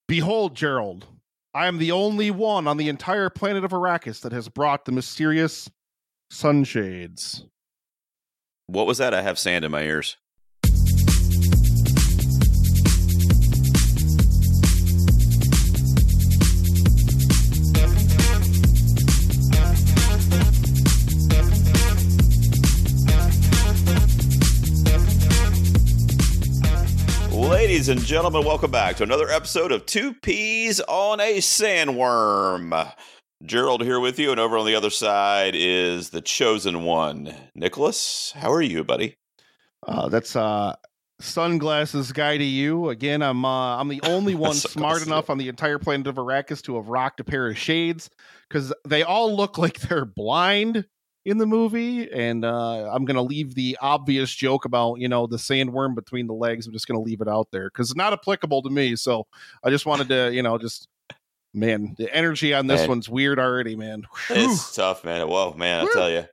Behold, Gerald, I am the only one on the entire planet of Arrakis that has brought the mysterious sunshades. What was that? I have sand in my ears. Ladies and gentlemen, welcome back to another episode of Two Peas on a Sandworm. Gerald here with you, and over on the other side is the chosen one, Nicholas. How are you, buddy? That's sunglasses guy to you. Again, I'm the only one smart enough on the entire planet of Arrakis to have rocked a pair of shades, because they all look like they're blind in the movie, and I'm going to leave the obvious joke about, the sandworm between the legs. I'm just going to leave it out there because it's not applicable to me. So I just wanted to, man, the energy on this one's weird already, man. Whew. It's tough, man. Whoa, man, I tell you.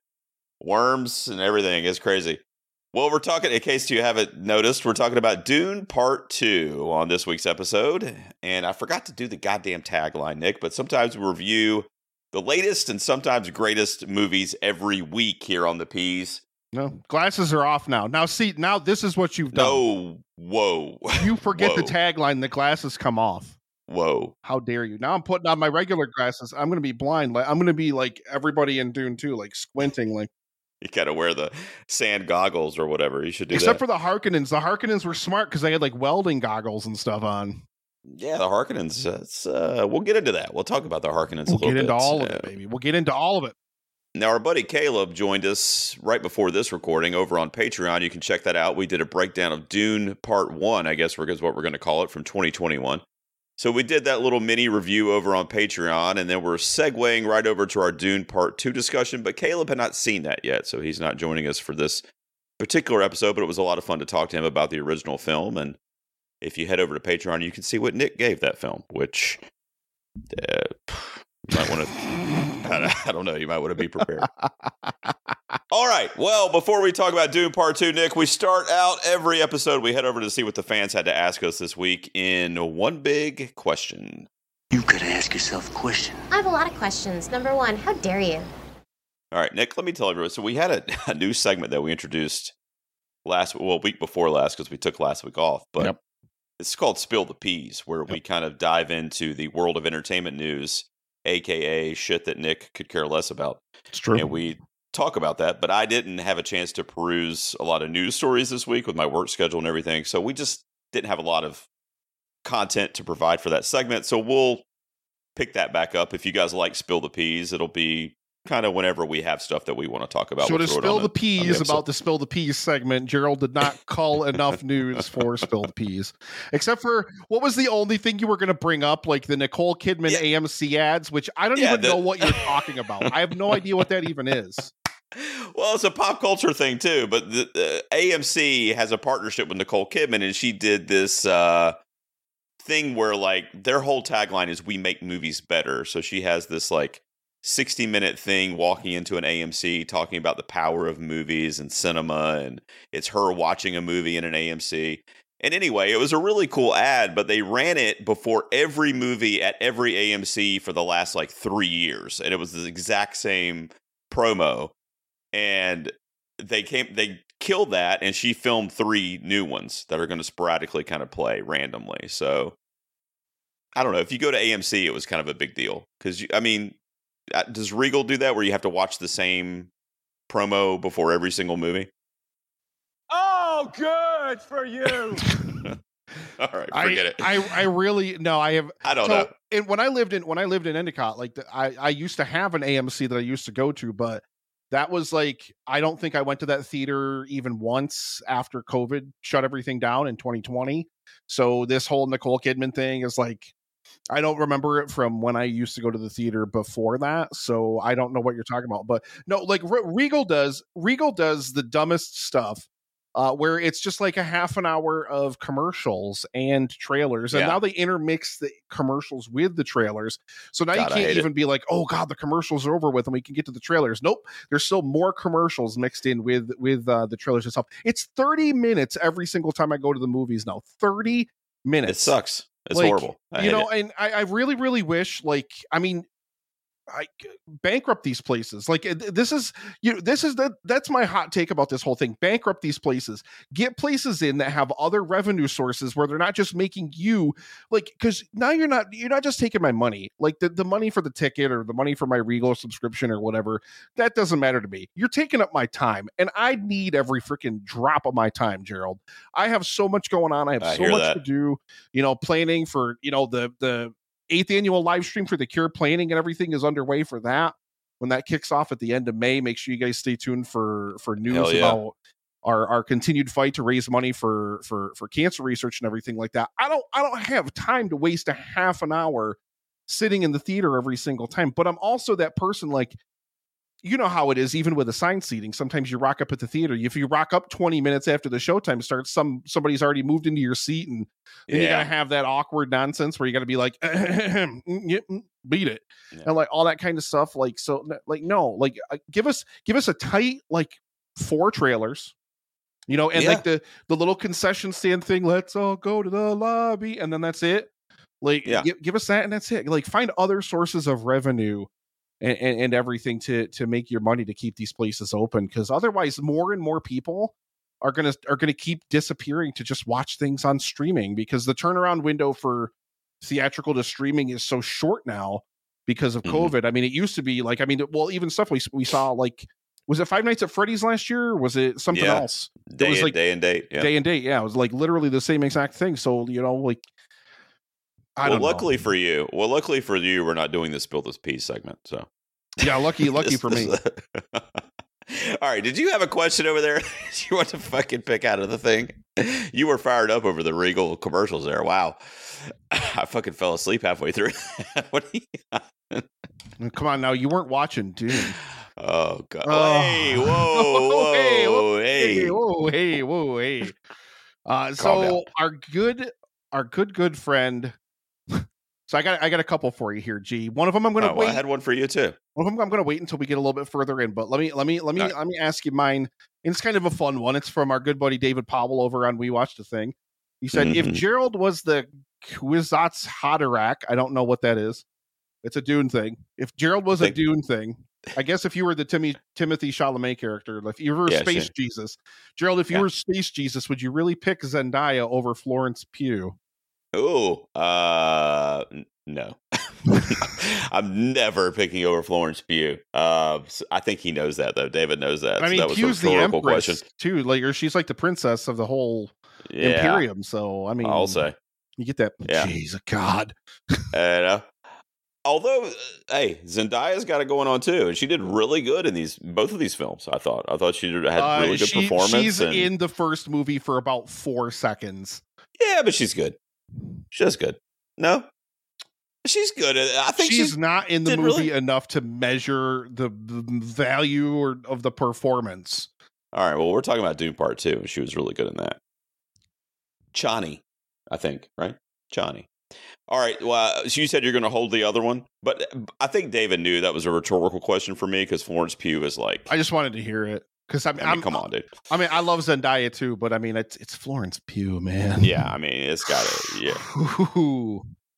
Worms and everything is crazy. Well, we're talking, in case you haven't noticed, we're talking about Dune Part 2 on this week's episode. And I forgot to do the goddamn tagline, Nick, but sometimes we review the latest and sometimes greatest movies every week here on the Peas. No, glasses are off now. Now, see, this is what you've done. No, whoa. You forget the tagline, the glasses come off. Whoa. How dare you? Now I'm putting on my regular glasses. I'm going to be blind. I'm going to be like everybody in Dune 2, like squinting. Like, you got to wear the sand goggles or whatever. You should do Except for the Harkonnens. The Harkonnens were smart because they had like welding goggles and stuff on. Yeah, the Harkonnens. We'll get into that. We'll talk about the Harkonnens a little bit. We'll get into all of it, baby. We'll get into all of it. Now, our buddy Caleb joined us right before this recording over on Patreon. You can check that out. We did a breakdown of Dune Part 1, I guess is what we're going to call it, from 2021. So we did that little mini review over on Patreon, and then we're segueing right over to our Dune Part 2 discussion. But Caleb had not seen that yet, so he's not joining us for this particular episode. But it was a lot of fun to talk to him about the original film. And if you head over to Patreon, you can see what Nick gave that film, which you might want to, I don't know, you might want to be prepared. All right. Well, before we talk about Dune Part 2, Nick, we start out every episode. We head over to see what the fans had to ask us this week in one big question. You could ask yourself a question. I have a lot of questions. Number one, how dare you? All right, Nick, let me tell everyone. So we had a new segment that we introduced week before last, because we took last week off. But It's called Spill the Peas, where we kind of dive into the world of entertainment news, a.k.a. shit that Nick could care less about. It's true. And we talk about that, but I didn't have a chance to peruse a lot of news stories this week with my work schedule and everything, so we just didn't have a lot of content to provide for that segment, so we'll pick that back up. If you guys like Spill the Peas, it'll be kind of whenever we have stuff that we want to talk about. So to Spill the Peas about the Spill the Peas segment, Gerald did not call enough news for Spill the Peas. Except for, what was the only thing you were going to bring up? Like the Nicole Kidman AMC ads, which I don't even know what you're talking about. I have no idea what that even is. Well, it's a pop culture thing too, but the AMC has a partnership with Nicole Kidman, and she did this thing where like their whole tagline is "We make movies better." So she has this like 60-minute thing walking into an AMC talking about the power of movies and cinema, and it's her watching a movie in an AMC. And anyway, it was a really cool ad, but they ran it before every movie at every AMC for the last like 3 years, and it was the exact same promo. And they killed that, and she filmed 3 new ones that are going to sporadically kind of play randomly. So I don't know, if you go to AMC, it was kind of a big deal because does Regal do that where you have to watch the same promo before every single movie? Oh, good for you. All right, forget it. I really no. I don't know. And when I lived in Endicott, like I used to have an AMC that I used to go to, but that was like, I don't think I went to that theater even once after COVID shut everything down in 2020. So this whole Nicole Kidman thing is like, I don't remember it from when I used to go to the theater before that. So I don't know what you're talking about. But no, like Regal does the dumbest stuff. Where it's just like a half an hour of commercials and trailers. And now they intermix the commercials with the trailers. So now you can't even be like, oh God, the commercials are over with and we can get to the trailers. Nope. There's still more commercials mixed in with the trailers itself. It's 30 minutes every single time I go to the movies now. 30 minutes. It sucks. It's Like, horrible. I you hate know, it. and I really, really wish, like, I mean, I bankrupt these places. Like, this is, that's my hot take about this whole thing. Bankrupt these places. Get places in that have other revenue sources where they're not just making you, like, because now you're not just taking my money, like the money for the ticket or the money for my Regal subscription or whatever. That doesn't matter to me. You're taking up my time, and I need every freaking drop of my time, Gerald. I have so much going on. I have I so hear much that. to do. Planning for the 8th annual live stream for the Cure, planning and everything is underway for that. When that kicks off at the end of May, make sure you guys stay tuned for news Hell yeah. about our continued fight to raise money for cancer research and everything like that. I don't have time to waste a half an hour sitting in the theater every single time. But I'm also that person, like, you know how it is, even with assigned seating. Sometimes you rock up at the theater. If you rock up 20 minutes after the showtime starts, somebody's already moved into your seat, and then you gotta have that awkward nonsense where you gotta be like, beat it, and like all that kind of stuff. Like, so, like, no, like, give us a tight, like, 4 trailers, and like the little concession stand thing. Let's all go to the lobby, and then that's it. Like, give us that, and that's it. Like, find other sources of revenue and everything to make your money to keep these places open, because otherwise more and more people are gonna keep disappearing to just watch things on streaming, because the turnaround window for theatrical to streaming is so short now because of COVID. I mean, it used to be like, even stuff we saw, like, was it Five Nights at Freddy's last year, or was it something else? It was like day and date. Day and date. Yeah, it was like literally the same exact thing. So, like, I don't know. Luckily for you, we're not doing this Spill This Peace segment. So yeah, lucky for me. All right, did you have a question over there you want to fucking pick out of the thing? You were fired up over the Regal commercials there. Wow. I fucking fell asleep halfway through. What Come on now, you weren't watching Dune. Oh god. Oh. Hey, whoa, hey. So our good friend. So I got a couple for you here, G. One of them I'm going to wait. I had one for you too. One of them I'm going to wait until we get a little bit further in. But let me ask you mine. And it's kind of a fun one. It's from our good buddy David Powell over on We Watched the Thing. He said, if Gerald was the Kwisatz Haderach, I don't know what that is. It's a Dune thing. If Gerald was a Dune thing, I guess if you were the Timothy Chalamet character, if you were Space Jesus, Gerald, if you were Space Jesus, would you really pick Zendaya over Florence Pugh? Oh, no. I'm never picking over Florence Pugh. I think he knows that, though. David knows that. I mean, so Pugh's the Empress too. Like, or she's like the princess of the whole Imperium. So, I mean, I'll say you get that. Yeah. Jeez, God. Although, hey, Zendaya's got it going on too, and she did really good in both of these films. I thought she had really good performance. She's in the first movie for about 4 seconds. Yeah, but she's good. She's good. No, she's good. I think she's not in the movie enough to measure the value of the performance. All right. Well, we're talking about Dune Part 2, and she was really good in that. Chani, I think, right? Chani. All right. Well, so you said you're going to hold the other one, but I think David knew that was a rhetorical question for me because Florence Pugh is like. I just wanted to hear it because I mean, come on, dude. I mean, I love Zendaya too, but I mean, it's Florence Pugh, man. Yeah, I mean, it's got it. Yeah.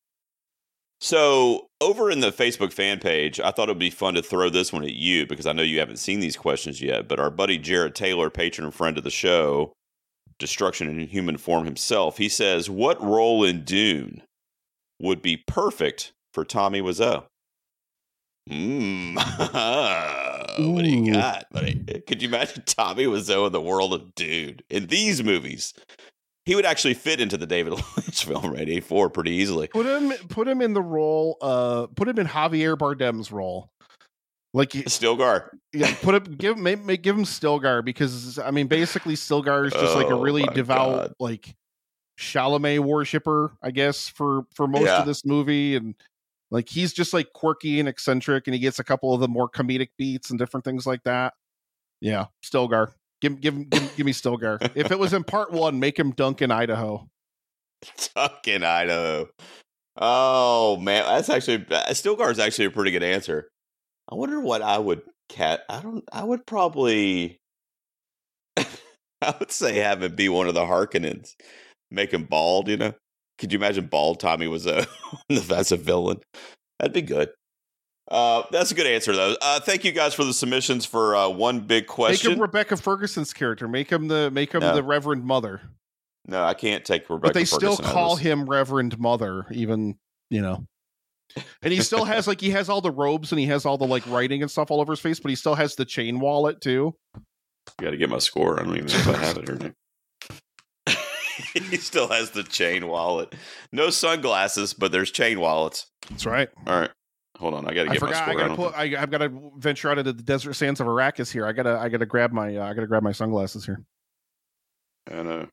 So over in the Facebook fan page, I thought it would be fun to throw this one at you because I know you haven't seen these questions yet. But our buddy Jared Taylor, patron and friend of the show, Destruction in Human Form himself, he says, "What role in Dune would be perfect for Tommy Wiseau?" What do you got, buddy? Could you imagine Tommy Wiseau in the world of Dune in these movies? He would actually fit into the David Lynch film, right? A4 pretty easily. Put him in the role. Put him in Javier Bardem's role, like Stilgar. Yeah, give him Stilgar because I mean, basically Stilgar is just like a really devout like Chalamet worshiper, I guess, for most of this movie, and like he's just like quirky and eccentric, and he gets a couple of the more comedic beats and different things like that. Yeah, Stilgar. Give me Stilgar. If it was in part 1, make him Duncan, Idaho. Duncan, Idaho. Oh man, that's actually Stilgar is actually a pretty good answer. I wonder what I would I would probably I would say have him be one of the Harkonnens. Make him bald, you know? Could you imagine Bald Tommy was that's a villain? That'd be good. That's a good answer, though. Thank you guys for the submissions for one big question. Make him Rebecca Ferguson's character. Make him the Reverend Mother. No, I can't take Rebecca. But they Ferguson still call him Reverend Mother, even And he still has he has all the robes and he has all the writing and stuff all over his face, but he still has the chain wallet too. Got to get my score. I don't even know if I have it or not. He still has the chain wallet. No sunglasses, but there's chain wallets. That's right. All right. Hold on, I got to get my score. I've got to venture out into the desert sands of Arrakis here. I gotta grab my sunglasses here. I know.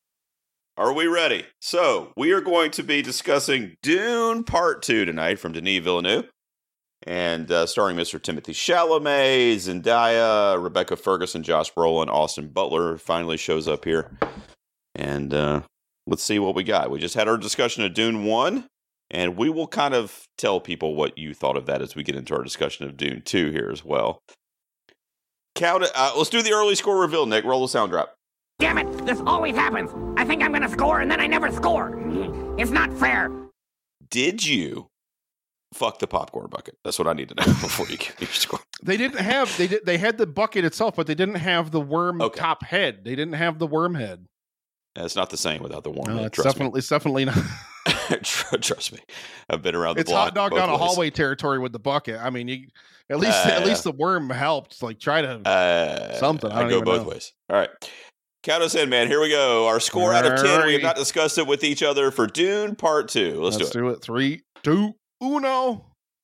Are we ready? So we are going to be discussing Dune Part 2 tonight from Denis Villeneuve, and starring Mr. Timothée Chalamet, Zendaya, Rebecca Ferguson, Josh Brolin, Austin Butler finally shows up here, and let's see what we got. We just had our discussion of Dune 1. And we will kind of tell people what you thought of that as we get into our discussion of Dune 2 here as well. Count it. Let's do the early score reveal, Nick. Roll the sound drop. Damn it! This always happens. I think I'm going to score, and then I never score. It's not fair. Did you fuck the popcorn bucket? That's what I need to know before you give your score. They didn't have. They had the bucket itself, but they didn't have the worm top head. They didn't have the worm head. It's not the same without the worm head. It's definitely not. Trust me, I've been around the it's block. It's hot dog down a hallway territory with the bucket. I mean, at least the worm helped. Try to something. I go both ways. All right, count us in, man. Here we go. Our score out of 10. We have not discussed it with each other for Dune Part 2. Let's do it. 3, 2, 1.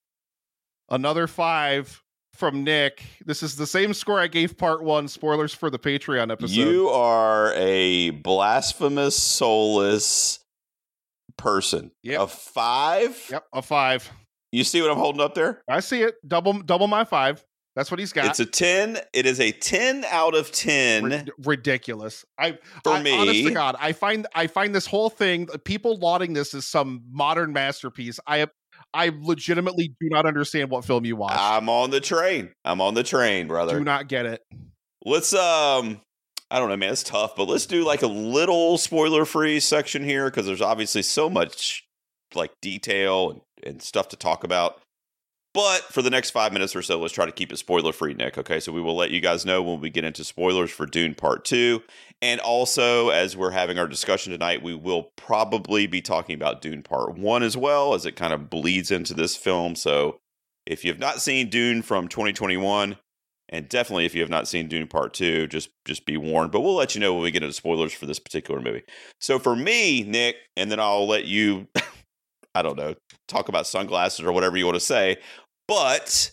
Another 5 from Nick. This is the same score I gave Part 1. Spoilers for the Patreon episode. You are a blasphemous, soulless person. Yep. A 5? Yep, a 5. You see what I'm holding up there? I see it. Double my 5. That's what he's got. It's a 10. It is a 10 out of 10. Ridiculous. Me. Honest to God, I find this whole thing, people lauding this as some modern masterpiece. I legitimately do not understand what film you watch. I'm on the train, brother. Do not get it. Let's I don't know, man. It's tough, but let's do a little spoiler-free section here because there's obviously so much detail and stuff to talk about. But for the next 5 minutes or so, let's try to keep it spoiler-free, Nick. Okay, so we will let you guys know when we get into spoilers for Dune Part 2. And also, as we're having our discussion tonight, we will probably be talking about Dune Part 1 as well, as it kind of bleeds into this film. So if you have not seen Dune from 2021, and definitely if you have not seen Dune Part 2, just be warned. But we'll let you know when we get into spoilers for this particular movie. So for me, Nick, and then I'll let you, I don't know, talk about sunglasses or whatever you want to say. But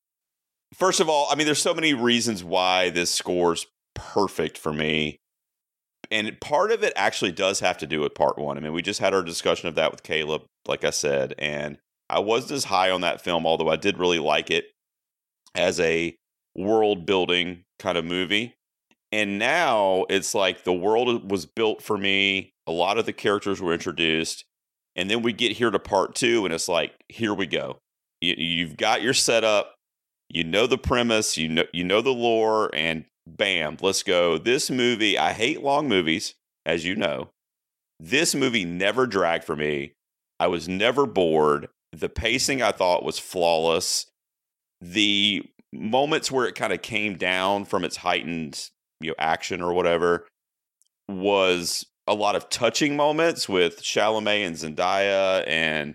first of all, I mean, there's so many reasons why this score's perfect for me. And part of it actually does have to do with Part 1. I mean, we just had our discussion of that with Caleb, like I said. And I wasn't as high on that film, although I did really like it as a world building kind of movie. And now it's the world was built for me. A lot of the characters were introduced. And then we get here to Part 2 and it's here we go. You've got your setup, you know the premise, you know the lore, and bam, let's go. This movie, I hate long movies, as you know. This movie never dragged for me. I was never bored. The pacing I thought was flawless. The moments where it kind of came down from its heightened action or whatever was a lot of touching moments with Chalamet and Zendaya, and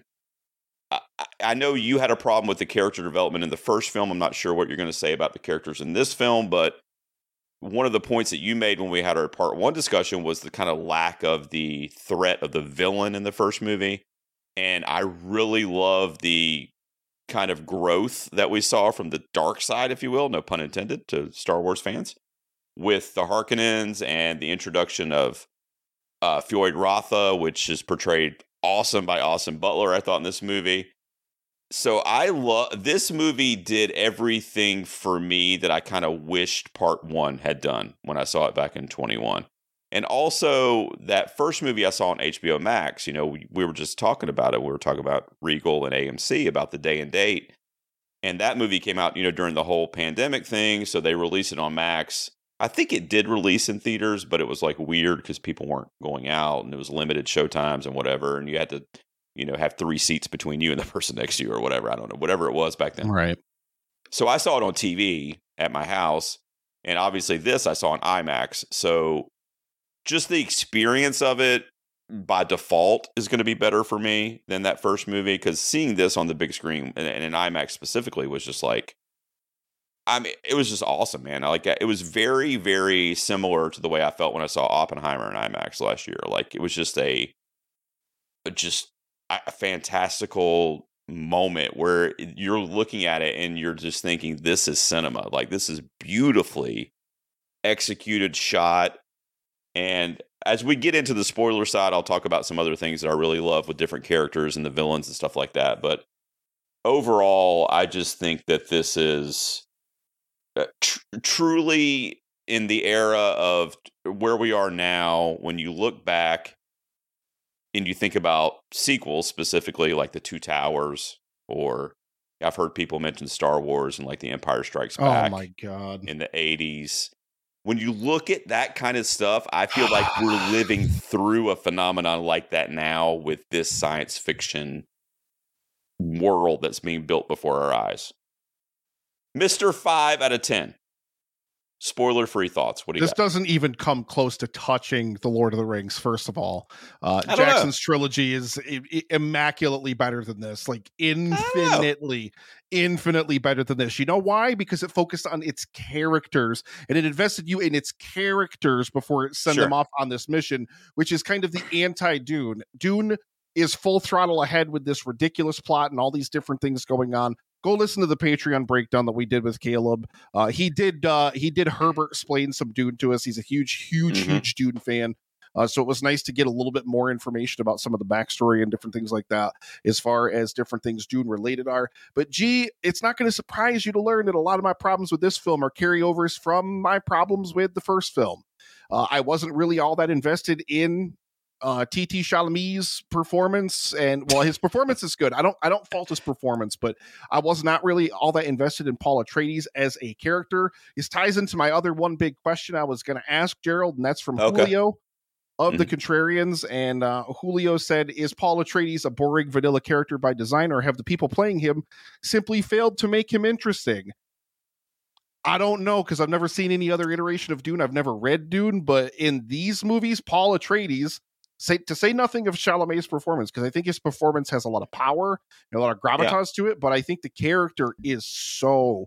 I know you had a problem with the character development in the first film. I'm not sure what you're going to say about the characters in this film, but one of the points that you made when we had our Part 1 discussion was the kind of lack of the threat of the villain in the first movie. And I really love the kind of growth that we saw from the dark side, if you will, no pun intended, to Star Wars fans, with the Harkonnens and the introduction of Fjord Rotha, which is portrayed awesome by Austin Butler, I thought, in this movie. So I love this movie. Did everything for me that I kind of wished Part 1 had done when I saw it back in 21. And also that first movie I saw on HBO Max, we were just talking about it. We were talking about Regal and AMC about the day and date. And that movie came out, during the whole pandemic thing. So they released it on Max. I think it did release in theaters, but it was like weird because people weren't going out and it was limited showtimes and whatever. And you had to, have 3 seats between you and the person next to you or whatever. I don't know, whatever it was back then. Right. So I saw it on TV at my house. And obviously this I saw on IMAX. So just the experience of it by default is going to be better for me than that first movie. Because seeing this on the big screen and in IMAX specifically was just like, it was just awesome, man. It was very, very similar to the way I felt when I saw Oppenheimer in IMAX last year. Like, it was just a fantastical moment where you're looking at it and you're just thinking, this is cinema. Like, this is beautifully executed, shot. And as we get into the spoiler side, I'll talk about some other things that I really love with different characters and the villains and stuff like that. But overall, I just think that this is truly in the era of where we are now. When you look back and you think about sequels, specifically like the Two Towers, or I've heard people mention Star Wars and like The Empire Strikes Back. Oh my God. In the 80s. When you look at that kind of stuff, I feel like we're living through a phenomenon like that now with this science fiction world that's being built before our eyes. Mr. 5 out of 10. Spoiler-free thoughts. What do you got? Doesn't even come close to touching The Lord of the Rings, first of all. Jackson's trilogy is immaculately better than this. Like, infinitely better than this. You know why? Because it focused on its characters, and it invested you in its characters before it sent them off on this mission, which is kind of the anti-Dune. Dune is full throttle ahead with this ridiculous plot and all these different things going on. Go listen to the Patreon breakdown that we did with Caleb. He did Herbert explain some Dune to us. He's a huge Dune fan. So it was nice to get a little bit more information about some of the backstory and different things like that, as far as different things Dune related are. But it's not going to surprise you to learn that a lot of my problems with this film are carryovers from my problems with the first film. I wasn't really all that invested in T.T. Chalamet's performance, and his performance is good. I don't fault his performance, but I was not really all that invested in Paul Atreides as a character. This ties into my other one big question I was going to ask Gerald, and that's from Julio of the Contrarians. And Julio said, is Paul Atreides a boring vanilla character by design, or have the people playing him simply failed to make him interesting? I don't know, because I've never seen any other iteration of Dune. I've never read Dune, but in these movies, Paul Atreides, to say nothing of Chalamet's performance, because I think his performance has a lot of power and a lot of gravitas to it, but I think the character is so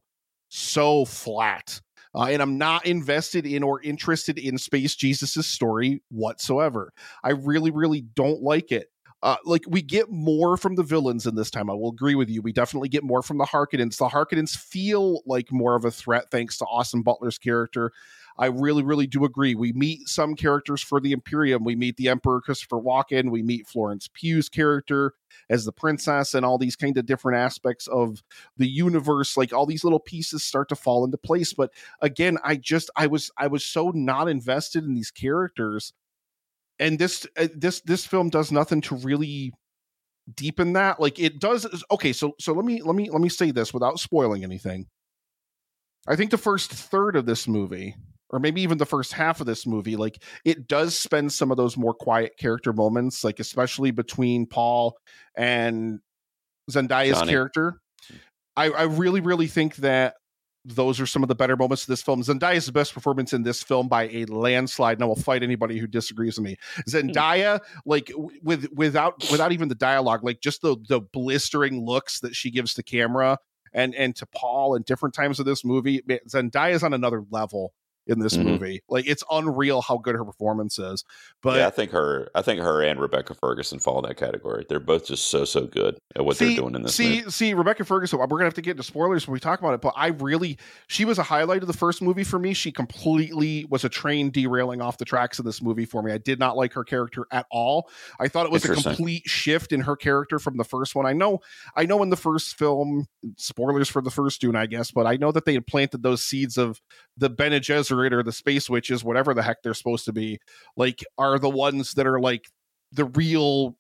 flat. And I'm not invested in or interested in Space Jesus' story whatsoever. I really, really don't like it. We get more from the villains in this time. I will agree with you. We definitely get more from the Harkonnens. The Harkonnens feel like more of a threat thanks to Austin Butler's character. I really, really do agree. We meet some characters for the Imperium. We meet the Emperor Christopher Walken. We meet Florence Pugh's character as the princess, and all these kind of different aspects of the universe. Like, all these little pieces start to fall into place. But again, I was so not invested in these characters. And this film does nothing to really deepen that. Like, it does. Okay, so let me say this without spoiling anything. I think the first third of this movie, or maybe even the first half of this movie, like, it does spend some of those more quiet character moments, like especially between Paul and Zendaya's character. I really, really think that those are some of the better moments of this film. Zendaya's the best performance in this film by a landslide, and I will fight anybody who disagrees with me. Zendaya, like, without even the dialogue, like, just the blistering looks that she gives to camera and to Paul in different times of this movie, Zendaya's on another level in this movie. Like, it's unreal how good her performance is. But yeah, I think her and Rebecca Ferguson fall in that category. They're both just so good at what they're doing in this movie. See, Rebecca Ferguson, we're gonna have to get into spoilers when we talk about it, but she was a highlight of the first movie for me. She completely was a train derailing off the tracks in this movie for me. I did not like her character at all. I thought it was a complete shift in her character from the first one. I know in the first film, spoilers for the first Dune, I guess, but I know that they had planted those seeds of the Bene Gesserit, or the space witches, whatever the heck they're supposed to be, like, are the ones that are like the real,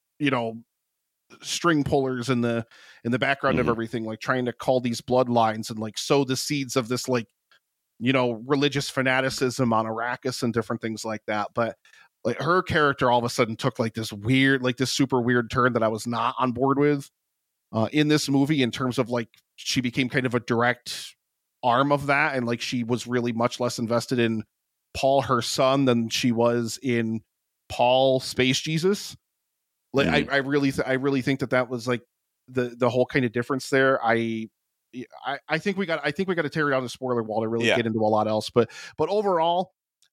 string pullers in the background of everything, like trying to call these bloodlines and like sow the seeds of this like religious fanaticism on Arrakis and different things like that. But like her character all of a sudden took like this super weird turn that I was not on board with in this movie, in terms of like she became kind of a direct arm of that, and like she was really much less invested in Paul, her son, than she was in Paul, Space Jesus. Like I really think that was like the whole kind of difference there. I think we got to tear down the spoiler wall to really get into a lot else, but overall,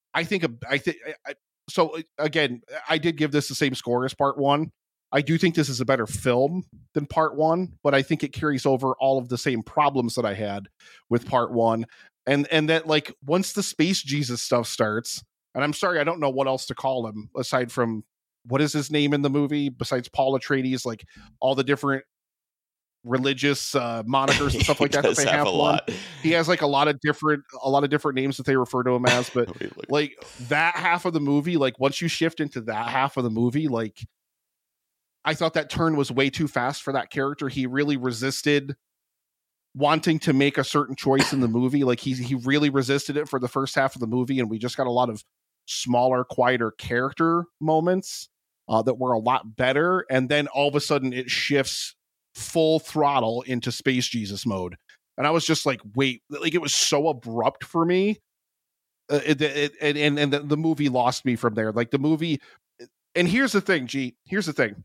so again, I did give this the same score as part one. I do think this is a better film than part one, but I think it carries over all of the same problems that I had with part one. And that like once the Space Jesus stuff starts, and I'm sorry, I don't know what else to call him aside from what is his name in the movie besides Paul Atreides, like all the different religious monikers and stuff like that they have. He has like a lot of different names that they refer to him as, but like that half of the movie, like once you shift into that half of the movie, like I thought that turn was way too fast for that character. He really resisted wanting to make a certain choice in the movie. Like he really resisted it for the first half of the movie, and we just got a lot of smaller, quieter character moments that were a lot better. And then all of a sudden it shifts full throttle into Space Jesus mode. And I was just like, wait, like it was so abrupt for me. And the movie lost me from there. Like the movie, and here's the thing, here's the thing.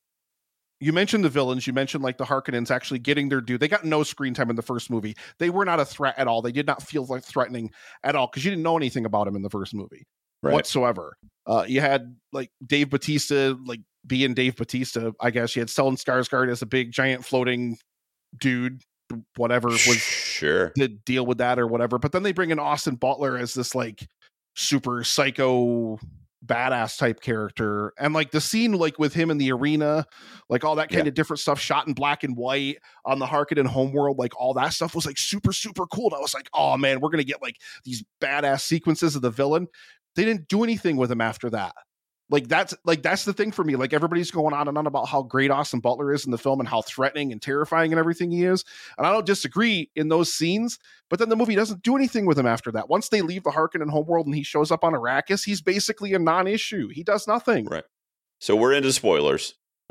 You mentioned the villains. You mentioned like the Harkonnens actually getting their due. They got no screen time in the first movie. They were not a threat at all. They did not feel like threatening at all because you didn't know anything about them in the first movie whatsoever. You had like Dave Bautista, like being Dave Bautista, I guess. You had Stellan Skarsgård as a big giant floating dude, whatever was the deal with that or whatever. But then they bring in Austin Butler as this like super psycho badass type character, and like the scene like with him in the arena, like all that kind of different stuff shot in black and white on the Harkonnen homeworld, like all that stuff was like super cool. And I was like, oh man, we're gonna get like these badass sequences of the villain. They didn't do anything with him after that. Like that's the thing for me. Like everybody's going on and on about how great Austin Butler is in the film and how threatening and terrifying and everything he is. And I don't disagree in those scenes, but then the movie doesn't do anything with him after that. Once they leave the Harkonnen homeworld and he shows up on Arrakis, he's basically a non-issue. He does nothing. Right. So we're into spoilers.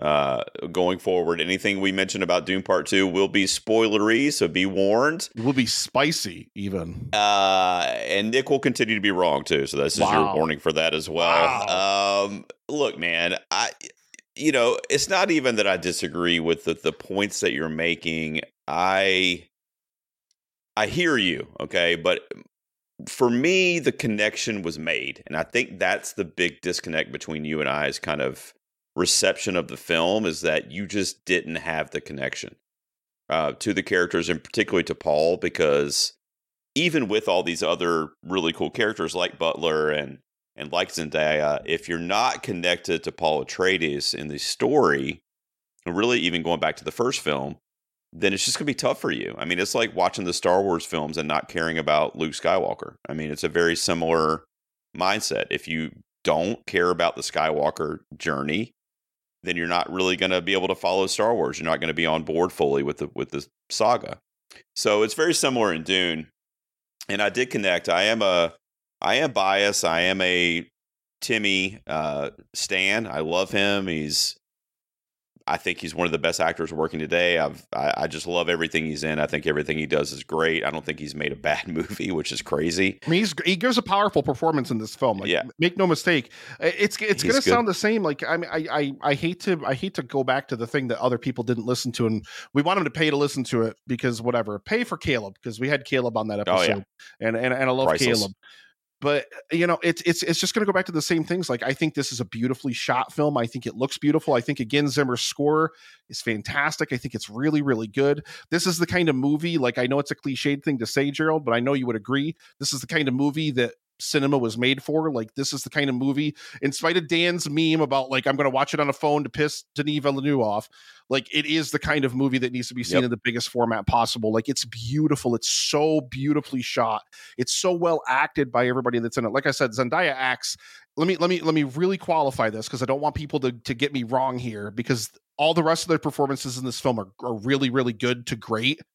Going forward, anything we mention about Dune Part 2 will be spoilery, so be warned. It will be spicy, even. And Nick will continue to be wrong, too, so this is your warning for that as well. Look, man, it's not even that I disagree with the points that you're making. I hear you, okay? But for me, the connection was made, and I think that's the big disconnect between you and I's kind of reception of the film, is that you just didn't have the connection to the characters, and particularly to Paul, because even with all these other really cool characters like Butler and like Zendaya, if you're not connected to Paul Atreides in the story, and really even going back to the first film, then it's just going to be tough for you. I mean, it's like watching the Star Wars films and not caring about Luke Skywalker. I mean, it's a very similar mindset. If you don't care about the Skywalker journey, then you're not really going to be able to follow Star Wars. You're not going to be on board fully with the saga. So it's very similar in Dune. And I did connect. I am biased. I am a Timmy stan. I love him. I think he's one of the best actors working today. I just love everything he's in. I think everything he does is great. I don't think he's made a bad movie, which is crazy. I mean, he gives a powerful performance in this film. Like, make no mistake. It's going to sound the same. Like, I mean, I hate to go back to the thing that other people didn't listen to, and we want them to pay to listen to it because whatever. Pay for Caleb, because we had Caleb on that episode, and I love Priceless. Caleb. But, it's just going to go back to the same things. Like, I think this is a beautifully shot film. I think it looks beautiful. I think, again, Zimmer's score is fantastic. I think it's really, really good. This is the kind of movie, like, I know it's a cliched thing to say, Gerald, but I know you would agree. This is the kind of movie that cinema was made for. Like, this is the kind of movie, in spite of Dan's meme about, like, I'm going to watch it on a phone to piss Denis Villeneuve off. Like, it is the kind of movie that needs to be seen in the biggest format possible. Like, it's beautiful. It's so beautifully shot. It's so well acted by everybody that's in it. Like I said, Zendaya acts. Let me really qualify this, because I don't want people to get me wrong here, because all the rest of their performances in this film are really, really good to great.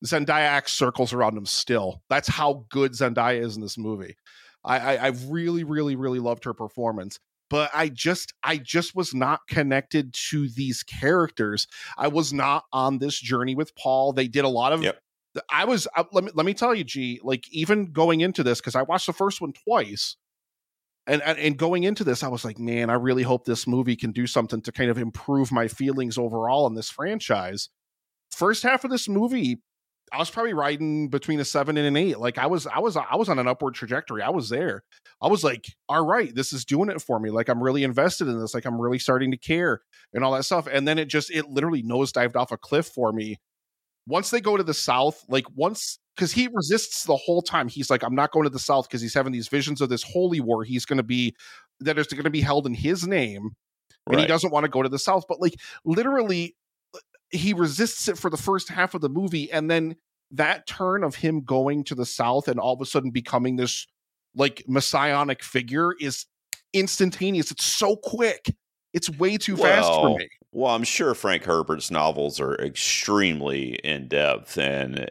Zendaya acts circles around him still. That's how good Zendaya is in this movie. I really, really, really loved her performance. But I just was not connected to these characters. I was not on this journey with Paul. They did a lot of. Yep. Let me tell you, G. Like even going into this, because I watched the first one twice, and going into this, I was like, man, I really hope this movie can do something to kind of improve my feelings overall on this franchise. First half of this movie, I was probably riding between a 7 and an 8. Like I was on an upward trajectory. I was there. I was like, all right, this is doing it for me. Like I'm really invested in this. Like I'm really starting to care and all that stuff. And then it literally nosedived off a cliff for me. Once they go to the South, because he resists the whole time. He's like, I'm not going to the South because he's having these visions of this holy war. That is going to be held in his name. And he doesn't want to go to the South. But like literally, he resists it for the first half of the movie, and then that turn of him going to the South and all of a sudden becoming this like messianic figure is instantaneous. It's so quick. It's way too fast for me. Well, I'm sure Frank Herbert's novels are extremely in depth, and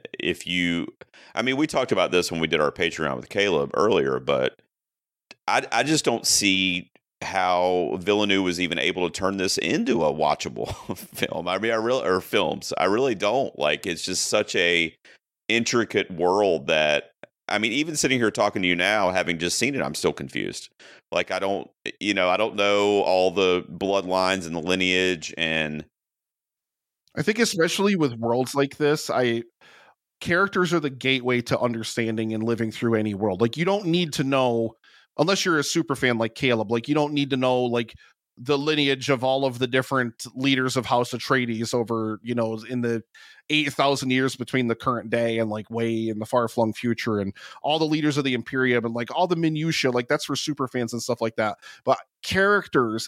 we talked about this when we did our Patreon with Caleb earlier, but I just don't see how Villeneuve was even able to turn this into a watchable film. I mean, films. I really don't. Like, it's just such a intricate world that, I mean, even sitting here talking to you now, having just seen it, I'm still confused. Like, I don't know all the bloodlines and the lineage, and I think especially with worlds like this, characters are the gateway to understanding and living through any world. Like, you don't need to know, unless you're a super fan like Caleb, like you don't need to know like the lineage of all of the different leaders of House Atreides over, in the 8,000 years between the current day and like way in the far flung future, and all the leaders of the Imperium and like all the minutiae, like that's for super fans and stuff like that. But characters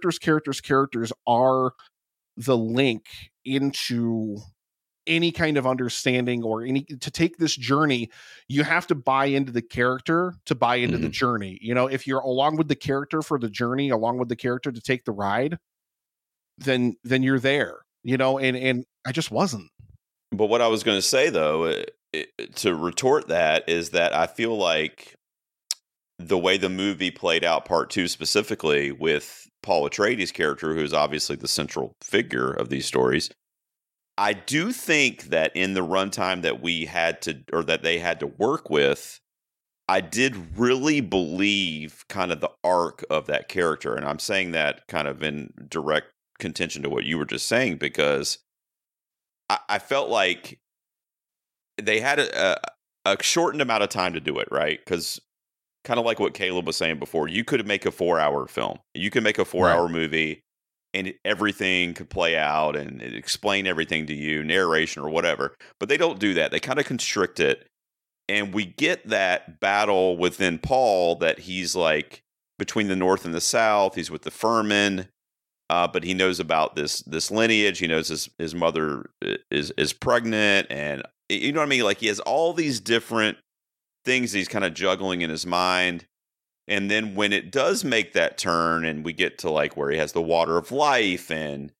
are the link into any kind of understanding or to take this journey. You have to buy into the character to buy into the journey. If you're along with the character for the journey, along with the character to take the ride, then you're there, and I just wasn't. But what I was going to say though, to retort that, is that I feel like the way the movie played out, part 2 specifically, with Paul Atreides' character, who's obviously the central figure of these stories, I do think that in the runtime that that they had to work with, I did really believe kind of the arc of that character. And I'm saying that kind of in direct contention to what you were just saying, because I felt like they had a shortened amount of time to do it, right? Because kind of like what Caleb was saying before, you could make a 4-hour film. You could make a 4-hour movie, and everything could play out and explain everything to you, narration or whatever. But they don't do that. They kind of constrict it. And we get that battle within Paul that he's like between the North and the South. He's with the Furman, but he knows about this lineage. He knows his mother is pregnant. And you know what I mean? Like, he has all these different things he's kind of juggling in his mind. And then when it does make that turn and we get to like where he has the water of life and,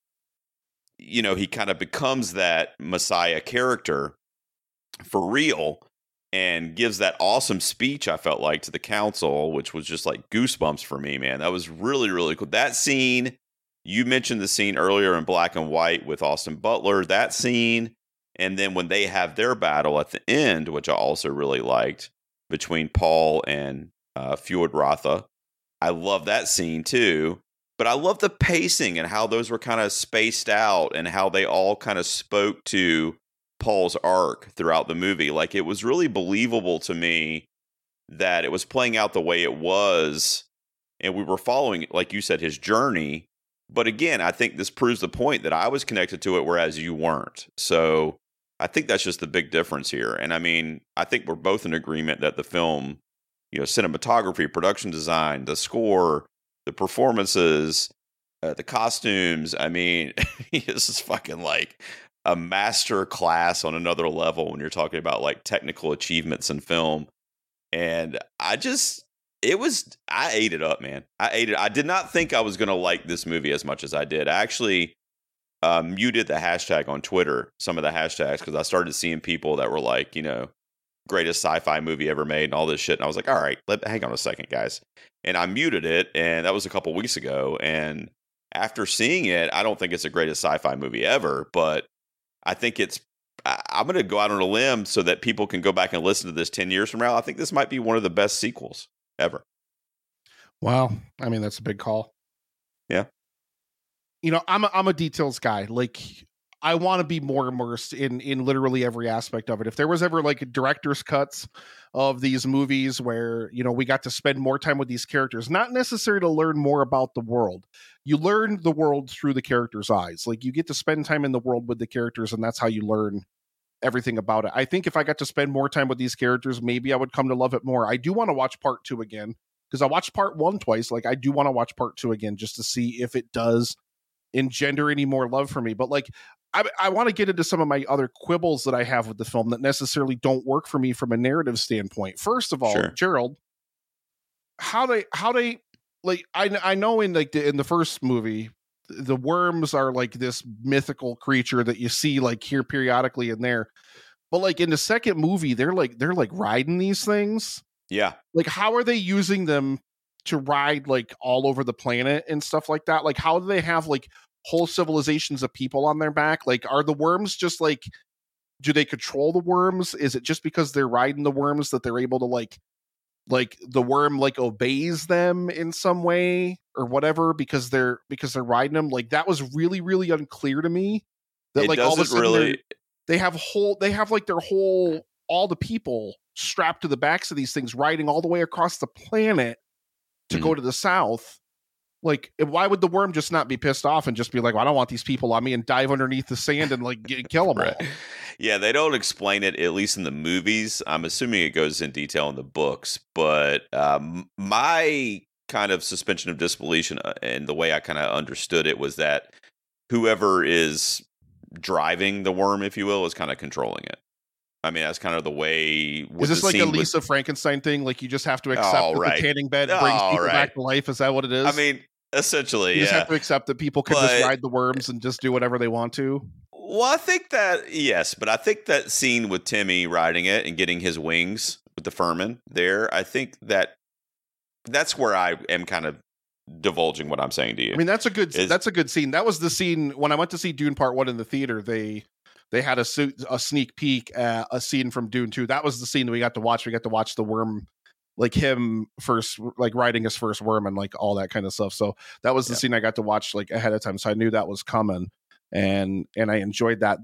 he kind of becomes that Messiah character for real and gives that awesome speech, I felt like, to the council, which was just like goosebumps for me, man. That was really, really cool. That scene, you mentioned the scene earlier in Black and White with Austin Butler, that scene. And then when they have their battle at the end, which I also really liked, between Paul and Fjord Rotha. I love that scene too, but I love the pacing and how those were kind of spaced out and how they all kind of spoke to Paul's arc throughout the movie. Like, it was really believable to me that it was playing out the way it was, and we were following, like you said, his journey. But again, I think this proves the point that I was connected to it, whereas you weren't. So I think that's just the big difference here. And I mean, I think we're both in agreement that the film, cinematography, production design, the score, the performances, the costumes. I mean, this is fucking like a master class on another level when you're talking about like technical achievements in film. And I ate it up, man. I ate it. I did not think I was going to like this movie as much as I did. muted the hashtag on Twitter, some of the hashtags, because I started seeing people that were like, greatest sci-fi movie ever made and all this shit. And I was like, all right, hang on a second, guys. And I muted it, and that was a couple weeks ago. And after seeing it, I don't think it's the greatest sci-fi movie ever, but I think I'm going to go out on a limb so that people can go back and listen to this 10 years from now. I think this might be one of the best sequels ever. Wow. I mean, that's a big call. Yeah. I'm a details guy. Like, I want to be more immersed in literally every aspect of it. If there was ever like director's cuts of these movies where, we got to spend more time with these characters, not necessarily to learn more about the world. You learn the world through the characters' eyes. Like, you get to spend time in the world with the characters, and that's how you learn everything about it. I think if I got to spend more time with these characters, maybe I would come to love it more. I do want to watch part 2 again, because I watched part 1 twice. Like, I do want to watch part 2 again just to see if it does engender any more love for me. But like, I want to get into some of my other quibbles that I have with the film that necessarily don't work for me from a narrative standpoint. First of all, sure. Gerald, how they like, I know in like in the first movie, the worms are like this mythical creature that you see like here periodically in there. But like in the second movie, they're like riding these things. Yeah. Like, how are they using them to ride like all over the planet and stuff like that? Like, how do they have like whole civilizations of people on their back? Like, are the worms just like, do they control the worms? Is it just because they're riding the worms that they're able to like the worm like obeys them in some way or whatever because they're riding them? Like, that was really, really unclear to me. That like all of a sudden they have like their whole, all the people strapped to the backs of these things riding all the way across the planet to go to the south. Like, why would the worm just not be pissed off and just be like, well, I don't want these people on me, and dive underneath the sand and like kill them right. all? Yeah, they don't explain it, at least in the movies. I'm assuming it goes in detail in the books. But my kind of suspension of disbelief and the way I kind of understood it was that whoever is driving the worm, if you will, is kind of controlling it. I mean, that's kind of the way. Is this like a Lisa Frankenstein thing? Like, you just have to accept that the tanning bed brings people back to life? Is that what it is? I mean, essentially, you just have to accept that people can just ride the worms and just do whatever they want to. Well, I think that, yes, but I think that scene with Timmy riding it and getting his wings with the Furman there, I think that's where I am kind of divulging what I'm saying to you. I mean, that's a good scene. That was the scene when I went to see Dune Part 1 in the theater. They had a sneak peek at a scene from Dune 2. That was the scene that we got to watch. We got to watch the worm, like him first, like riding his first worm and like all that kind of stuff. So that was the scene I got to watch like ahead of time. So I knew that was coming, and I enjoyed that.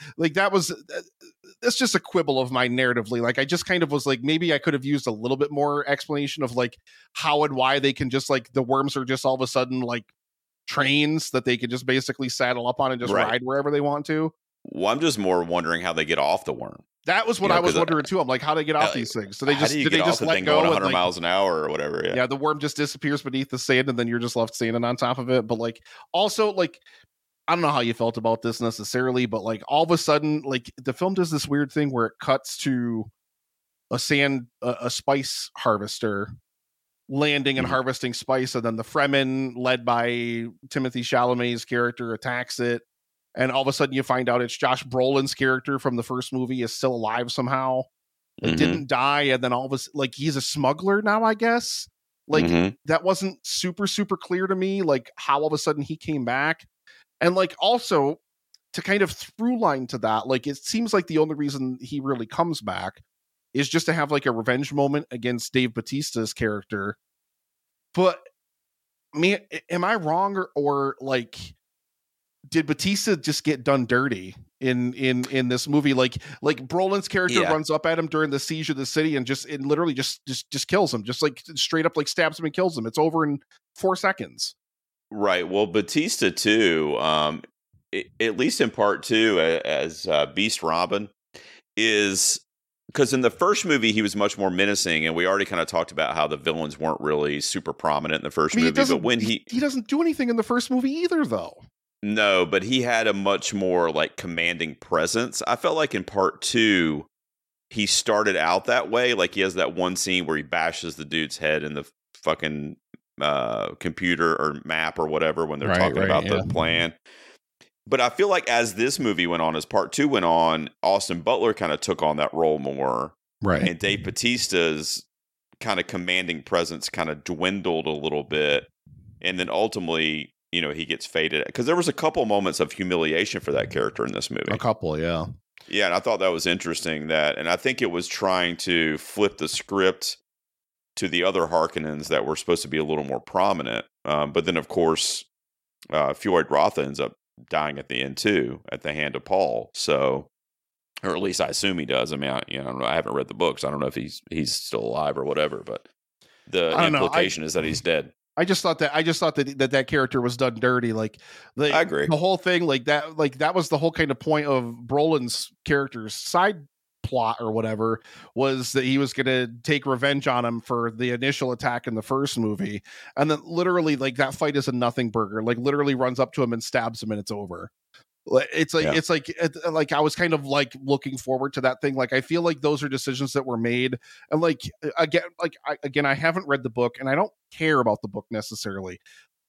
That's just a quibble of mine narratively. Like, I just kind of was like, maybe I could have used a little bit more explanation of like how and why they can just like, the worms are just all of a sudden like trains that they could just basically saddle up on and just ride wherever they want to. Well, I'm just more wondering how they get off the worm. That was what I was wondering too. I'm like, how do they get off these things? So they just did they just let go going 100 miles an hour or whatever? Yeah, the worm just disappears beneath the sand, and then you're just left standing on top of it. But like, also, like, I don't know how you felt about this necessarily, but like all of a sudden, like the film does this weird thing where it cuts to a spice harvester landing and harvesting spice, and then the Fremen, led by Timothée Chalamet's character, attacks it. And all of a sudden you find out it's Josh Brolin's character from the first movie is still alive somehow. Like, didn't die. And then all of a sudden, like, he's a smuggler now, I guess. Like, that wasn't super, super clear to me. Like, how all of a sudden he came back. And like, also to kind of through line to that, like, it seems like the only reason he really comes back is just to have like a revenge moment against Dave Bautista's character. But man, am I wrong or like, did Bautista just get done dirty in this movie? Like Brolin's character runs up at him during the siege of the city and literally just kills him, just like straight up like stabs him and kills him. It's over in 4 seconds. Right. Well, Bautista too, at least in part 2 as Beast Robin, is because in the first movie he was much more menacing, and we already kind of talked about how the villains weren't really super prominent in the first movie. But when he doesn't do anything in the first movie either, though. No, but he had a much more like commanding presence. I felt like in part 2, he started out that way. Like, he has that one scene where he bashes the dude's head in the fucking computer or map or whatever when they're talking about the plan. But I feel like as this movie went on, as part 2 went on, Austin Butler kind of took on that role more. Right. And Dave Bautista's kind of commanding presence kind of dwindled a little bit. And then ultimately, you know, he gets faded. Because there was a couple moments of humiliation for that character in this movie. A couple, yeah. Yeah, and I thought that was interesting. And I think it was trying to flip the script to the other Harkonnens that were supposed to be a little more prominent. But then, of course, Floyd Roth ends up dying at the end too, at the hand of Paul. So, or at least I assume he does. I mean, I don't know. I haven't read the books. I don't know if he's still alive or whatever. But the implication is that he's dead. I just thought that character was done dirty. Like, I agree. The whole thing, that was the whole kind of point of Brolin's character's side plot or whatever, was that he was going to take revenge on him for the initial attack in the first movie, and then literally like that fight is a nothing burger. Like literally runs up to him and stabs him, and it's over. It's like I was kind of like looking forward to that thing. Like I feel like those are decisions that were made, and again, I haven't read the book, and I don't care about the book necessarily.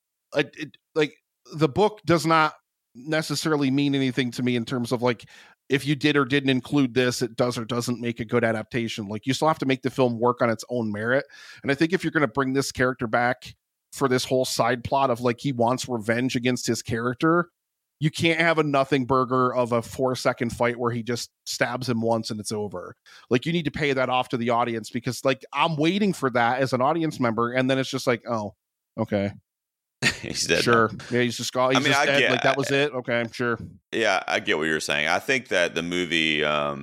Like the book does not necessarily mean anything to me in terms of like, if you did or didn't include this, it does or doesn't make a good adaptation. Like you still have to make the film work on its own merit. And I think if you're going to bring this character back for this whole side plot of like he wants revenge against his character, you can't have a nothing burger of a 4-second fight where he just stabs him once and it's over. Like you need to pay that off to the audience, because like I'm waiting for that as an audience member, and then it's just like, oh, okay. He's dead. Sure. Yeah, he's just gone. He's just dead. Like that was it. Okay, sure. Yeah, I get what you're saying. I think that the movie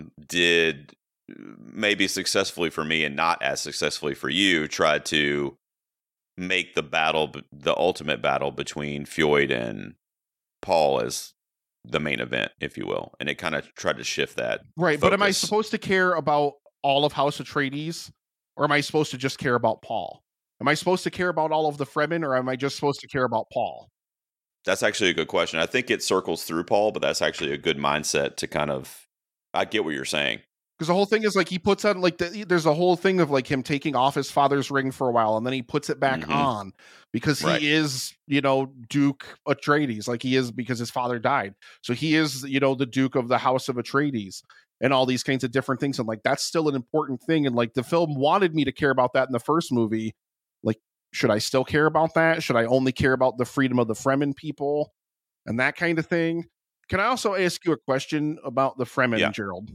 did maybe successfully for me and not as successfully for you, tried to make the ultimate battle between Floyd and Paul as the main event, if you will. And it kind of tried to shift that. Right. Focus. But am I supposed to care about all of House Atreides, or am I supposed to just care about Paul? Am I supposed to care about all of the Fremen, or am I just supposed to care about Paul? That's actually a good question. I think it circles through Paul, but that's actually a good mindset to kind of, I get what you're saying. Because the whole thing is like he puts on like there's a whole thing of like him taking off his father's ring for a while, and then he puts it back on because he is, Duke Atreides, like he is, because his father died. So he is, the Duke of the House of Atreides and all these kinds of different things. And like, that's still an important thing. And like the film wanted me to care about that in the first movie. Like, should I still care about that? Should I only care about the freedom of the Fremen people and that kind of thing? Can I also ask you a question about the Fremen, Gerald?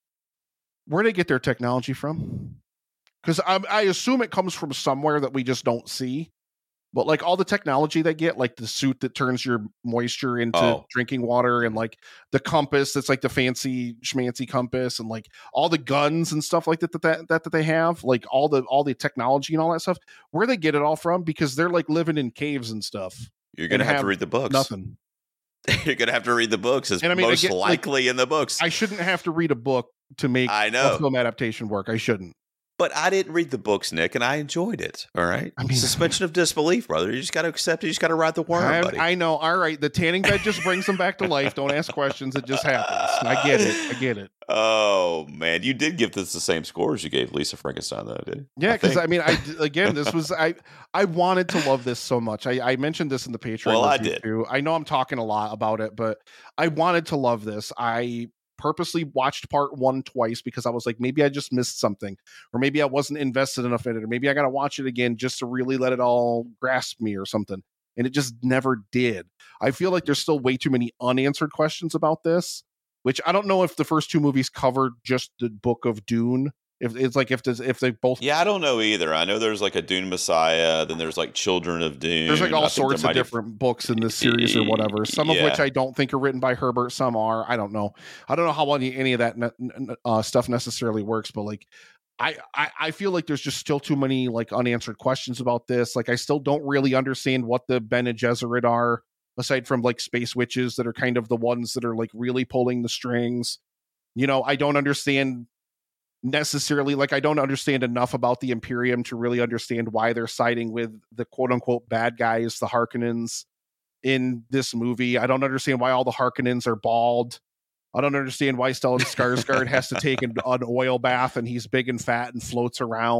Where do they get their technology from? Because I assume it comes from somewhere that we just don't see. But like all the technology they get, like the suit that turns your moisture into drinking water, and like the compass that's like the fancy schmancy compass, and like all the guns and stuff like that they have, like all the technology and all that stuff, where they get it all from? Because they're like living in caves and stuff. You're gonna have to read the books. Nothing. You're gonna have to read the books. It's most likely in the books. I shouldn't have to read a book to make a film adaptation work. I shouldn't. But I didn't read the books, Nick, and I enjoyed it. All right. I mean, suspension of disbelief, brother. You just got to accept it. You just got to ride the worm, buddy. I know. All right. The tanning bed just brings them back to life. Don't ask questions. It just happens. I get it. Oh, man. You did give this the same score as you gave Lisa Frankenstein, though, did you? Yeah, because I wanted to love this so much. I mentioned this in the Patreon. Well, I did. Too. I know I'm talking a lot about it, but I wanted to love this. I purposely watched part 1 twice because I was like, maybe I just missed something, or maybe I wasn't invested enough in it, or maybe I got to watch it again just to really let it all grasp me or something. And it just never did. I feel like there's still way too many unanswered questions about this, which I don't know if the first 2 movies covered just the book of Dune. If they both, I don't know either. I know there's like a Dune Messiah, then there's like Children of Dune. There's like all sorts of different books in this series or whatever. Some of which I don't think are written by Herbert. Some are. I don't know. I don't know how any of that stuff necessarily works. But like, I feel like there's just still too many like unanswered questions about this. Like, I still don't really understand what the Bene Gesserit are, aside from like space witches that are kind of the ones that are like really pulling the strings. I don't understand necessarily, like I don't understand enough about the Imperium to really understand why they're siding with the quote unquote bad guys, the Harkonnens, in this movie. I don't understand why all the Harkonnens are bald. I don't understand why Stellan Skarsgård has to take an oil bath and he's big and fat and floats around.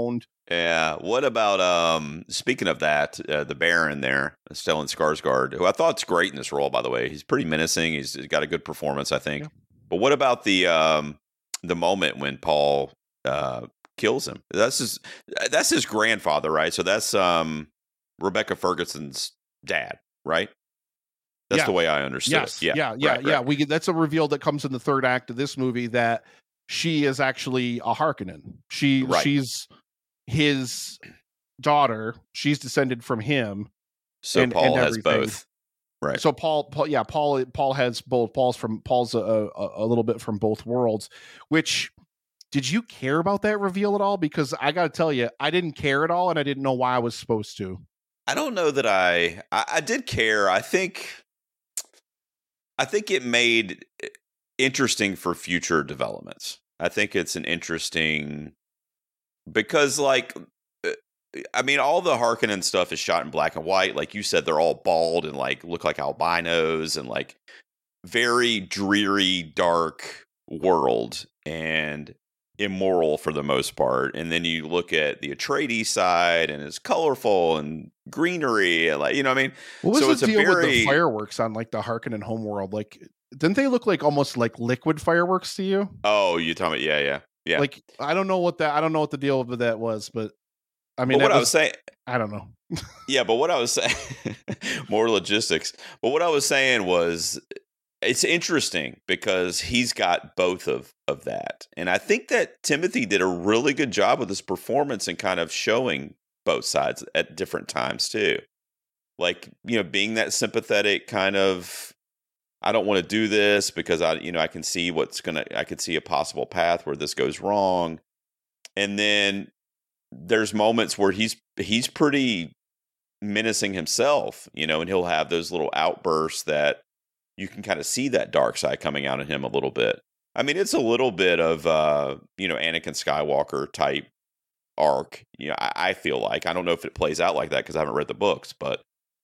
Yeah. What about speaking of that, the Baron there, Stellan Skarsgård, who I thought's great in this role, by the way. He's pretty menacing. He's got a good performance, I think. Yeah. But what about the moment when Paul kills him? That's his grandfather, right? So that's Rebecca Ferguson's dad, right? That's the way I understood it. Yeah. That's a reveal that comes in the third act of this movie, that she is actually a Harkonnen. She's his daughter. She's descended from him. So Paul has both. Right. So Paul has both. Paul's a little bit from both worlds. Which, did you care about that reveal at all? Because I got to tell you, I didn't care at all, and I didn't know why I was supposed to. I don't know that I did care. I think it made interesting for future developments. I think it's an interesting, because like, I mean, all the Harkonnen stuff is shot in black and white. Like you said, they're all bald and like look like albinos, and like very dreary, dark world and immoral for the most part. And then you look at the Atreides side, and it's colorful and greenery, and like, you know what I mean? What was the deal with the fireworks on like the Harkonnen homeworld? Like, didn't they look like almost like liquid fireworks to you? Oh, you talking about yeah. Like, I don't know what the deal with that was, but I mean, I was saying, I don't know. Yeah, but what I was saying, more logistics. But what I was saying was, it's interesting because he's got both of that. And I think that Timothy did a really good job with his performance and kind of showing both sides at different times too. Like, you know, being that sympathetic kind of, I don't want to do this because I can see I could see a possible path where this goes wrong. And then there's moments where he's pretty menacing himself, you know, and he'll have those little outbursts that you can kind of see that dark side coming out in him a little bit. I mean, it's a little bit of, Anakin Skywalker type arc. You know, I feel like, I don't know if it plays out like that because I haven't read the books, but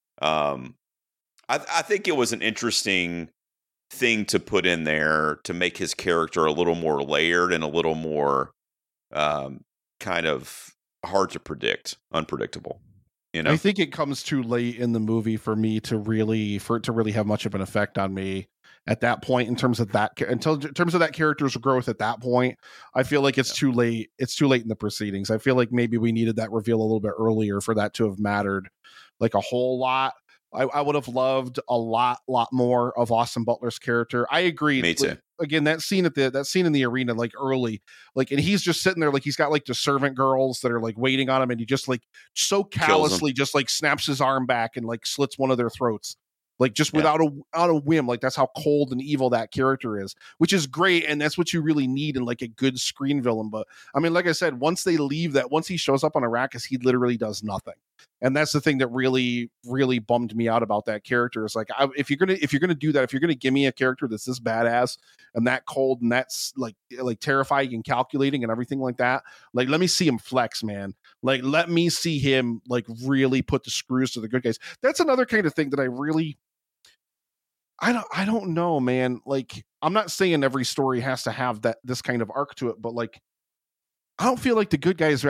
I think it was an interesting thing to put in there to make his character a little more layered and a little more kind of hard to predict, unpredictable. You know? I think it comes too late in the movie for me to really have much of an effect on me at that point in terms of that character's growth. At that point, I feel like it's too late. It's too late in the proceedings. I feel like maybe we needed that reveal a little bit earlier for that to have mattered like a whole lot. I would have loved a lot more of Austin Butler's character. I agree. Me too. Again, that scene in the arena, like early, like, and he's just sitting there, like he's got like the servant girls that are like waiting on him, and he just like so callously just like snaps his arm back and like slits one of their throats, like just without a whim. Like, that's how cold and evil that character is, which is great, and that's what you really need in like a good screen villain. But I mean, like I said, once he shows up on Arrakis, he literally does nothing. And that's the thing that really, really bummed me out about that character. Is like, if you're gonna do that, if you're gonna give me a character that's this badass and that cold and that's like terrifying and calculating and everything like that, like, let me see him flex, man. Like, let me see him like really put the screws to the good guys. That's another kind of thing that I don't know, man. Like, I'm not saying every story has to have this kind of arc to it, but like, I don't feel like the good guys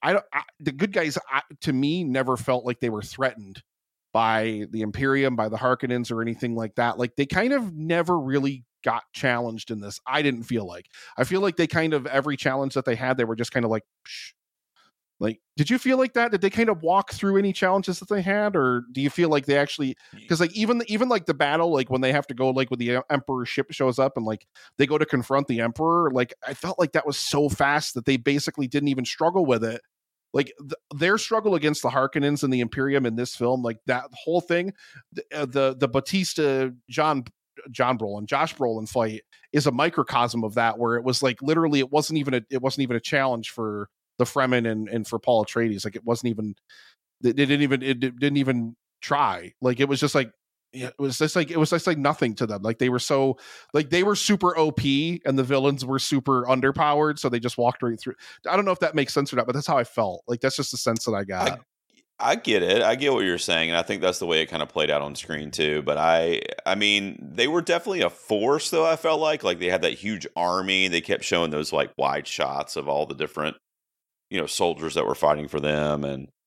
to me never felt like they were threatened by the Imperium, by the Harkonnens, or anything like that. Like, they kind of never really got challenged in this. I didn't feel like. I feel like they kind of, every challenge that they had, they were just kind of like, psh. Like, did you feel like that? Did they kind of walk through any challenges that they had, or do you feel like they actually? Because like even like the battle, like when they have to go, like when the Emperor's ship shows up and like they go to confront the Emperor, like I felt like that was so fast that they basically didn't even struggle with it. Like their struggle against the Harkonnens and the Imperium in this film, like that whole thing, the Batista Josh Brolin fight is a microcosm of that, where it was like literally it wasn't even a challenge for the Fremen and for Paul Atreides. Like, it wasn't even, it didn't even try. Like, it was just like, it was just like nothing to them. Like, they were super OP and the villains were super underpowered, so they just walked right through. I don't know if that makes sense or not, but that's how I felt. Like, that's just the sense that I got. I get it. I get what you're saying, and I think that's the way it kind of played out on screen too. But I mean, they were definitely a force, though. I felt like they had that huge army. They kept showing those like wide shots of all the different, soldiers that were fighting for them,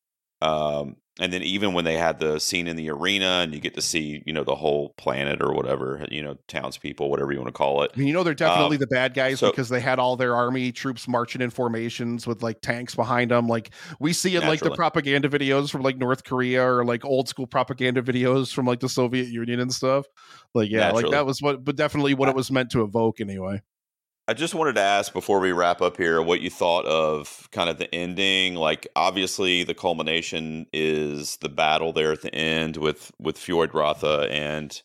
and then even when they had the scene in the arena and you get to see, the whole planet or whatever, townspeople, whatever you want to call it. I mean, they're definitely the bad guys so- because they had all their army troops marching in formations with like tanks behind them. Like we see in like the Naturally. propaganda videos from like North Korea or like old school propaganda videos from like the Soviet Union and stuff. Like, yeah, like Naturally. that was but definitely what it was meant to evoke anyway. I just wanted to ask before we wrap up here what you thought of kind of the ending. Like, obviously, the culmination is the battle there at the end with Fjordratha and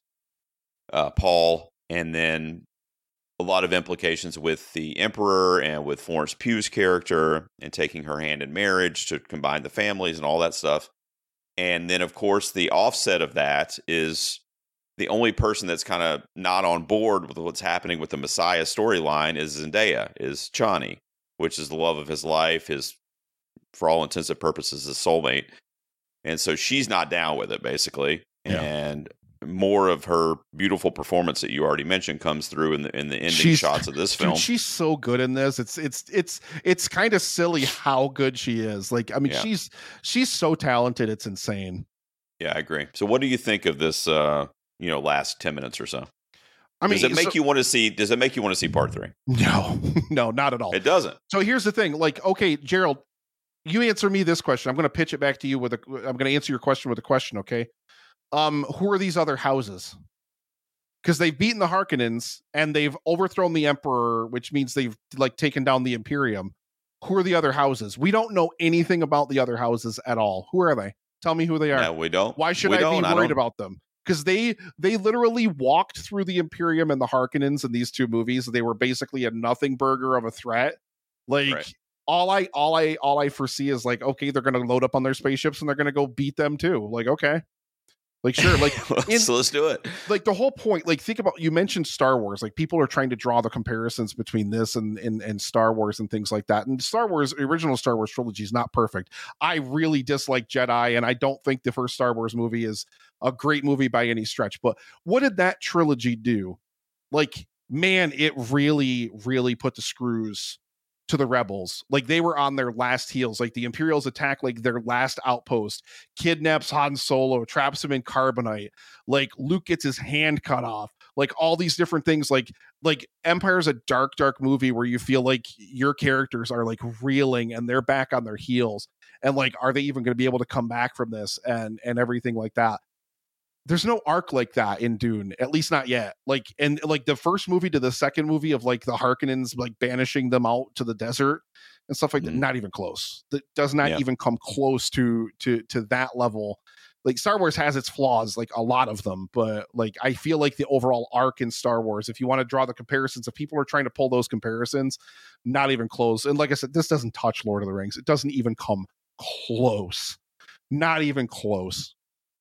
Paul, and then a lot of implications with the Emperor and with Florence Pugh's character and taking her hand in marriage to combine the families and all that stuff. And then, of course, the offset of that is the only person that's kind of not on board with what's happening with the Messiah storyline is Zendaya, is Chani, which is the love of his life, his, for all intents and purposes, his soulmate. And so she's not down with it, basically. Yeah. And more of her beautiful performance that you already mentioned comes through in the ending shots of this film. Dude, she's so good in this. It's kind of silly how good she is. Like, I mean, Yeah. she's so talented. It's insane. Yeah, I agree. So what do you think of this last 10 minutes or so? I mean, does it make you want to see part 3? No, no, not at all. It doesn't. So here's the thing. Like, okay, Gerald, you answer me this question. I'm going to pitch it back to you I'm going to answer your question with a question. Okay. Who are these other houses? Because they've beaten the Harkonnens and they've overthrown the Emperor, which means they've like taken down the Imperium. Who are the other houses? We don't know anything about the other houses at all. Who are they? Tell me who they are. No, we don't. Why should I be worried about them? Because they literally walked through the Imperium and the Harkonnens in these two movies. They were basically a nothing burger of a threat. Like Right. all I foresee is like, okay, they're gonna load up on their spaceships and they're gonna go beat them too. Like, okay. Like, sure, like So let's do it. like the whole point, like think about, you mentioned Star Wars, like people are trying to draw the comparisons between this and Star Wars and things like that. And Star Wars, original Star Wars trilogy is not perfect. I really dislike Jedi, and I don't think the first Star Wars movie is a great movie by any stretch. But what did that trilogy do? Like, man, it really, really put the screws to the rebels. Like, they were on their last heels. Like, the Imperials attack like their last outpost, kidnaps Han Solo, traps him in carbonite. Like, Luke gets his hand cut off. Like, all these different things. Like Empire's a dark movie where you feel like your characters are like reeling and they're back on their heels. And like, are they even going to be able to come back from this and everything like that? There's no arc like that in Dune, at least not yet. Like, and like the first movie to the second movie of like the Harkonnens, like banishing them out to the desert and stuff like that, not even close. That does not even come close to that level. Like, Star Wars has its flaws, like a lot of them, but like I feel like the overall arc in Star Wars, if you want to draw the comparisons, if people are trying to pull those comparisons, not even close. And like I said, this doesn't touch Lord of the Rings. It doesn't even come close. Not even close.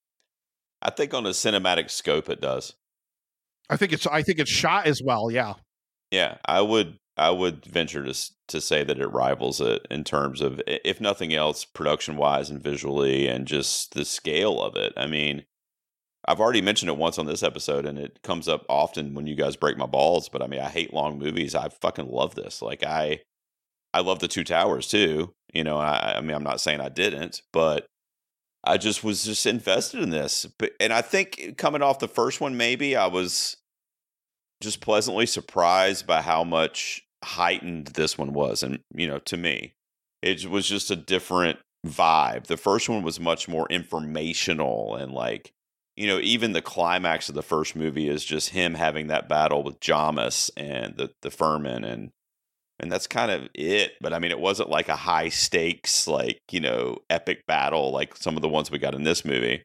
I think on a cinematic scope it does. I think it's shot as well. Yeah. Yeah, I would venture to say that it rivals it in terms of, if nothing else, production wise and visually, and just the scale of it. I mean, I've already mentioned it once on this episode, and it comes up often when you guys break my balls. But I mean, I hate long movies. I fucking love this. Like, I love The Two Towers too. I mean, I'm not saying I didn't, but I was just invested in this. And I think coming off the first one, maybe I was just pleasantly surprised by how much heightened this one was. And, to me, it was just a different vibe. The first one was much more informational, and like, even the climax of the first movie is just him having that battle with Jamis and the Furman, and that's kind of it. But I mean, it wasn't like a high stakes, like, epic battle like some of the ones we got in this movie.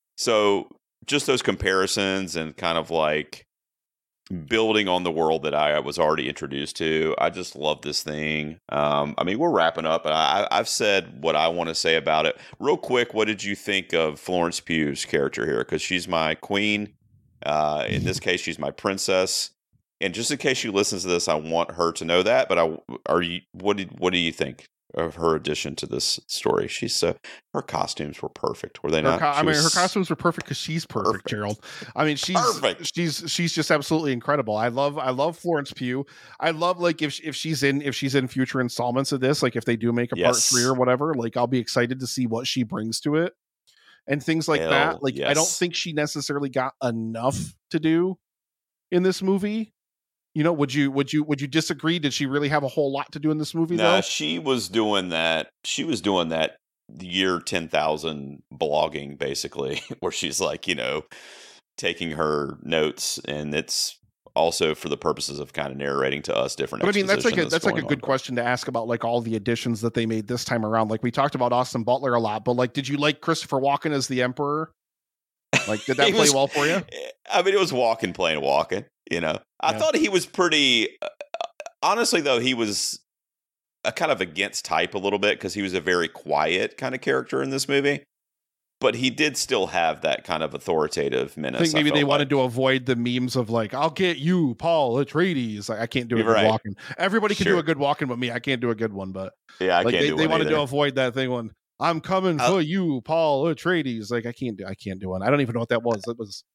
So just those comparisons and kind of like building on the world that I was already introduced to. I just love this thing. I mean, we're wrapping up, and I've said what I want to say about it. Real quick, what did you think of Florence Pugh's character here? Because she's my queen. In this case, she's my princess. And just in case she listens to this, I want her to know that. But what do you think? of her addition to this story. She's her costumes were perfect, were they not? Her costumes were perfect because she's perfect, Gerald. I mean, she's perfect. She's just absolutely incredible. I love Florence Pugh. I love like if she's in future installments of this, like if they do make a part 3 or whatever, like I'll be excited to see what she brings to it and things like that. Like I don't think she necessarily got enough to do in this movie. You know, would you disagree? Did she really have a whole lot to do in this movie? No, she was doing that. She was doing that year 10,000 blogging, basically, where she's like, you know, taking her notes, and it's also for the purposes of kind of narrating to us different. But I mean, that's like a good question to ask about like all the additions that they made this time around. Like we talked about Austin Butler a lot, but like, did you like Christopher Walken as the Emperor? Like, did that play well for you? I mean, it was Walken playing Walken. You know, I thought he was pretty. Honestly, though, he was a kind of against type a little bit because he was a very quiet kind of character in this movie. But he did still have that kind of authoritative menace. I think maybe they wanted to avoid the memes of like, "I'll get you, Paul Atreides." Like, I can't do a good Walken. Everybody can do a good Walken, but me, I can't do a good one. But yeah, like, they wanted to avoid that thing when I'm coming for you, Paul Atreides. Like, I can't do one. I don't even know what that was. It was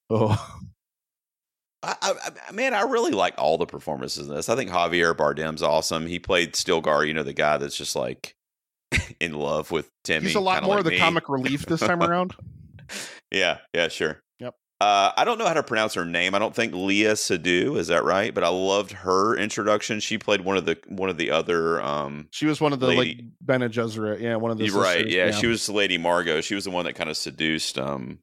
Man, I really like all the performances in this. I think Javier Bardem's awesome. He played Stilgar, you know, the guy that's just like in love with Timmy. He's a lot more of the comic relief this time around. Yeah, sure. Yep. I don't know how to pronounce her name. I don't think Leah Sadu, is that right? But I loved her introduction. She played one of the other. She was one of the like Bene Gesserit. Yeah, one of the right. Yeah, she was Lady Margot. She was the one that kind of seduced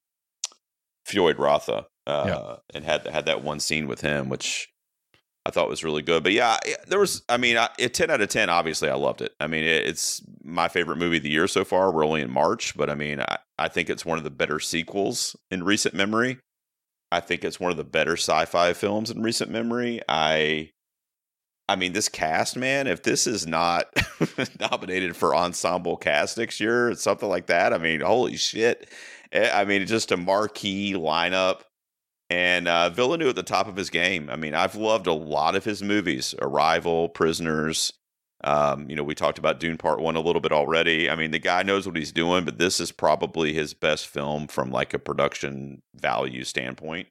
Floyd Rotha. And had that one scene with him, which I thought was really good. But yeah, there was, I mean, 10 out of 10, obviously I loved it. I mean, it's my favorite movie of the year so far. We're only in March, but I mean, I think it's one of the better sequels in recent memory. I think it's one of the better sci-fi films in recent memory. I mean, this cast, man, if this is not nominated for ensemble cast next year, it's something like that. I mean, holy shit. I mean, just a marquee lineup. And Villeneuve at the top of his game. I mean, I've loved a lot of his movies. Arrival, Prisoners. You know, we talked about Dune Part 1 a little bit already. I mean, the guy knows what he's doing, but this is probably his best film from like a production value standpoint.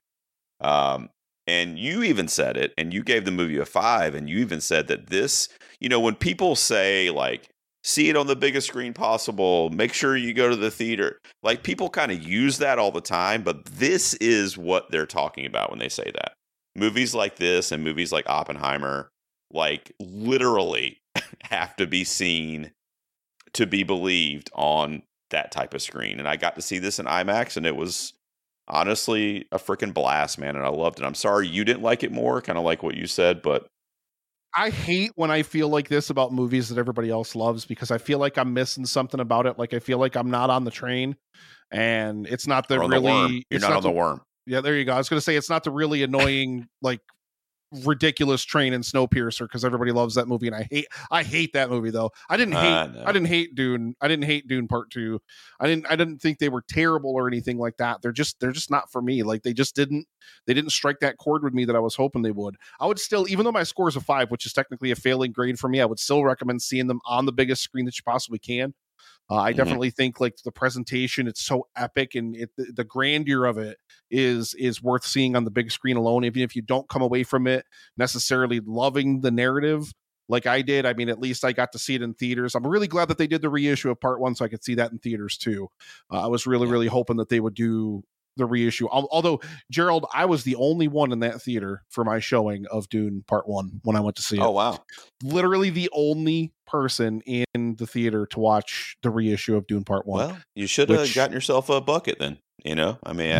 And you even said it, and you gave the movie a 5, and you even said that this, you know, when people say like, see it on the biggest screen possible, make sure you go to the theater. Like, people kind of use that all the time, but this is what they're talking about when they say that. Movies like this and movies like Oppenheimer, like, literally have to be seen to be believed on that type of screen. And I got to see this in IMAX, and it was honestly a freaking blast, man, and I loved it. I'm sorry you didn't like it more, kind of like what you said, but I hate when I feel like this about movies that everybody else loves, because I feel like I'm missing something about it. Like, I feel like I'm not on the train, and it's not the really. You're not on the worm. Yeah, there you go. I was going to say it's not the really annoying, like, ridiculous train in Snowpiercer, because everybody loves that movie, and I hate that movie though. I didn't hate Dune. I didn't hate Dune Part 2. I didn't think they were terrible or anything like that. They're just not for me. Like, they didn't strike that chord with me that I was hoping they would. I would still, even though my score is a 5, which is technically a failing grade for me, I would still recommend seeing them on the biggest screen that you possibly can. I definitely think like the presentation, it's so epic, and the grandeur of it is worth seeing on the big screen alone, even if you don't come away from it necessarily loving the narrative like I did. I mean, at least I got to see it in theaters. I'm really glad that they did the reissue of Part 1 so I could see that in theaters too. I was really hoping that they would do the reissue. Although, Gerald, I was the only one in that theater for my showing of Dune Part 1 when I went to see it. Oh, wow. Literally the only person in the theater to watch the reissue of Dune Part 1. Well, you should have gotten yourself a bucket then, you know? I mean,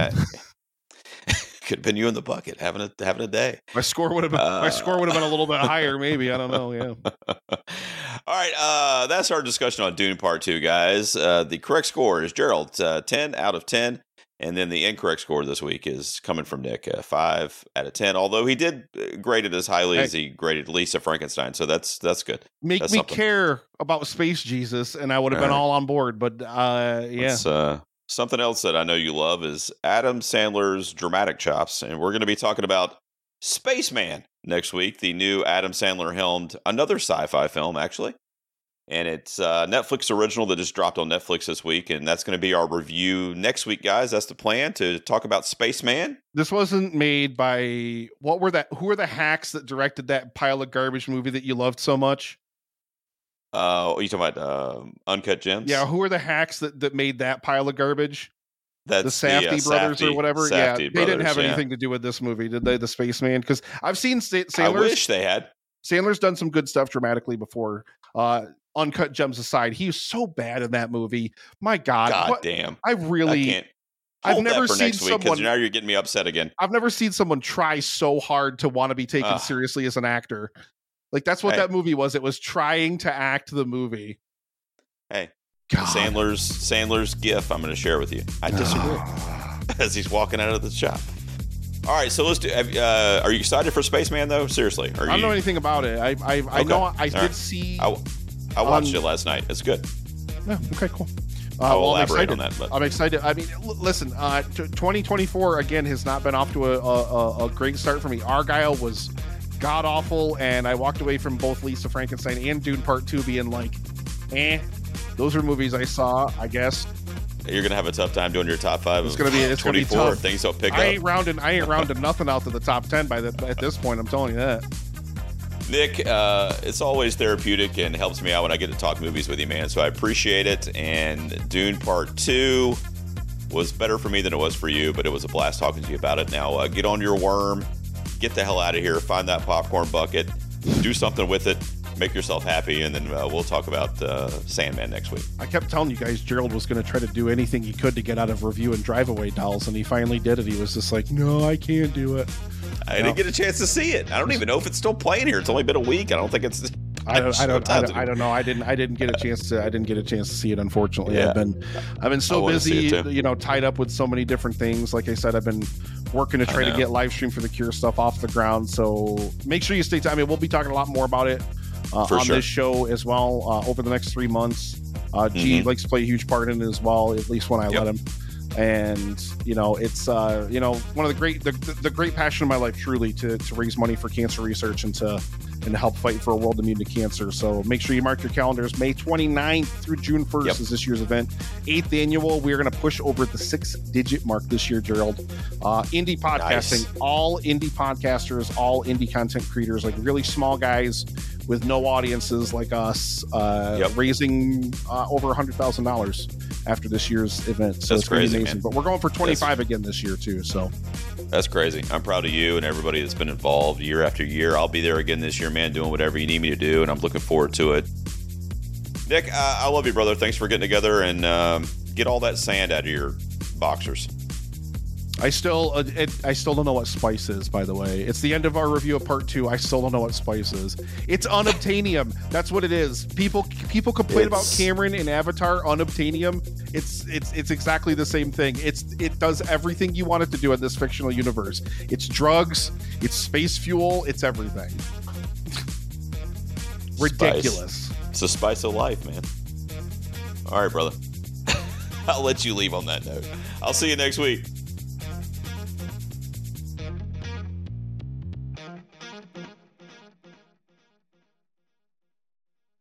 could have been you in the bucket having a day. My score would have been a little bit higher, maybe. I don't know. Yeah. All right. That's our discussion on Dune Part 2, guys. The correct score is Gerald, 10 out of 10. And then the incorrect score this week is coming from Nick, 5 out of 10. Although he did grade it as highly as he graded Lisa Frankenstein, so that's good. Make me care about Space Jesus, and I would have been all on board. But yeah, something else that I know you love is Adam Sandler's dramatic chops, and we're going to be talking about Spaceman next week. The new Adam Sandler helmed another sci-fi film, actually. And it's Netflix original that just dropped on Netflix this week, and that's going to be our review next week, guys. That's the plan, to talk about Spaceman. This wasn't made by who were the hacks that directed that pile of garbage movie that you loved so much? Are you talking about Uncut Gems? Yeah, who are the hacks that made that pile of garbage? That's the Safdie brothers or whatever. Safdie they didn't have brothers, anything to do with this movie, did they? The Spaceman? Because I've seen Sandler's. I wish they had. Sandler's done some good stuff dramatically before. Uncut Gems aside, he was so bad in that movie. My God, damn! I can't. I've never seen someone. Because now you're getting me upset again. I've never seen someone try so hard to want to be taken seriously as an actor. Like that's what that movie was. It was trying to act the movie. Hey, God. Sandler's gif. I'm going to share with you. I disagree. As he's walking out of the shop. All right, so let's do. Are you excited for Spaceman though? Seriously, I don't know anything about it. I know I did see. I watched it last night. It's good. Yeah, okay, cool. I'll elaborate on that. But. I'm excited. I mean, listen, 2024 again has not been off to a great start for me. Argyle was god awful, and I walked away from both Lisa Frankenstein and Dune Part 2 being like, those are movies I saw, I guess. You're gonna have a tough time doing your top 5. It's gonna be tough. Things don't pick up. I ain't rounding nothing out to the top 10 at this point. I'm telling you that. Nick, it's always therapeutic and helps me out when I get to talk movies with you, man. So I appreciate it. And Dune Part 2 was better for me than it was for you, but it was a blast talking to you about it. Now, get on your worm, get the hell out of here, find that popcorn bucket, do something with it, make yourself happy, and then we'll talk about Sandman next week. I kept telling you guys Gerald was going to try to do anything he could to get out of Review and Drive Away Dolls, and he finally did it. He was just like, no, I can't do it. I didn't get a chance to see it. I don't even know if it's still playing here. It's only been a week. I don't think it's. I don't know. I didn't get a chance to see it. Unfortunately, yeah. I've been so busy, tied up with so many different things. Like I said, I've been working to try to get live stream for the Cure stuff off the ground. So make sure you stay tuned. I mean, we'll be talking a lot more about it on this show as well over the next 3 months. G likes to play a huge part in it as well, at least when I let him. And it's one of the great passion of my life, truly, to raise money for cancer research and to help fight for a world immune to cancer. So make sure you mark your calendars. May 29th through June 1st is this year's event. 8th annual. We're going to push over the 6-digit mark this year, Gerald. Indie podcasting, all indie podcasters, all indie content creators, like really small guys with no audiences like us, raising over $100,000 after this year's event. So that's crazy, amazing. man. But we're going for 25 again this year too. So that's crazy. I'm proud of you and everybody that's been involved year after year. I'll be there again this year, man, doing whatever you need me to do, and I'm looking forward to it. Nick, I love you, brother. Thanks for getting together and get all that sand out of your boxers. I still don't know what spice is, by the way. It's the end of our review of Part 2. I still don't know what spice is. It's unobtainium. That's what it is. People complain about Cameron in Avatar, unobtainium. It's exactly the same thing. It does everything you want it to do in this fictional universe. It's drugs, it's space fuel, it's everything. Ridiculous. Spice. It's the spice of life, man. All right, brother. I'll let you leave on that note. I'll see you next week.